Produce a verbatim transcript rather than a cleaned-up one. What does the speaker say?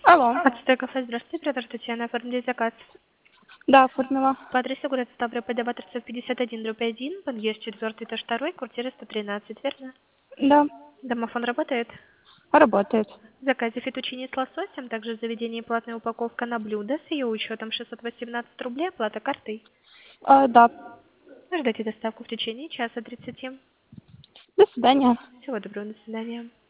Алло. Отстой кафе, здравствуйте, оператор Татьяна, оформили заказ. Да, оформила. По адресу город Ставрополь, дома Торцов пятьдесят один, дробь один, подъезд четвертый, этаж второй, квартира сто тринадцать, верно? Да, Домофон работает? работает. В заказе фетучини с лососем, также в заведении платная упаковка на блюдо с ее учетом шестьсот восемнадцать рублей, оплата картой. А, да. Ждите доставку в течение часа тридцати. До свидания. Всего доброго, до свидания.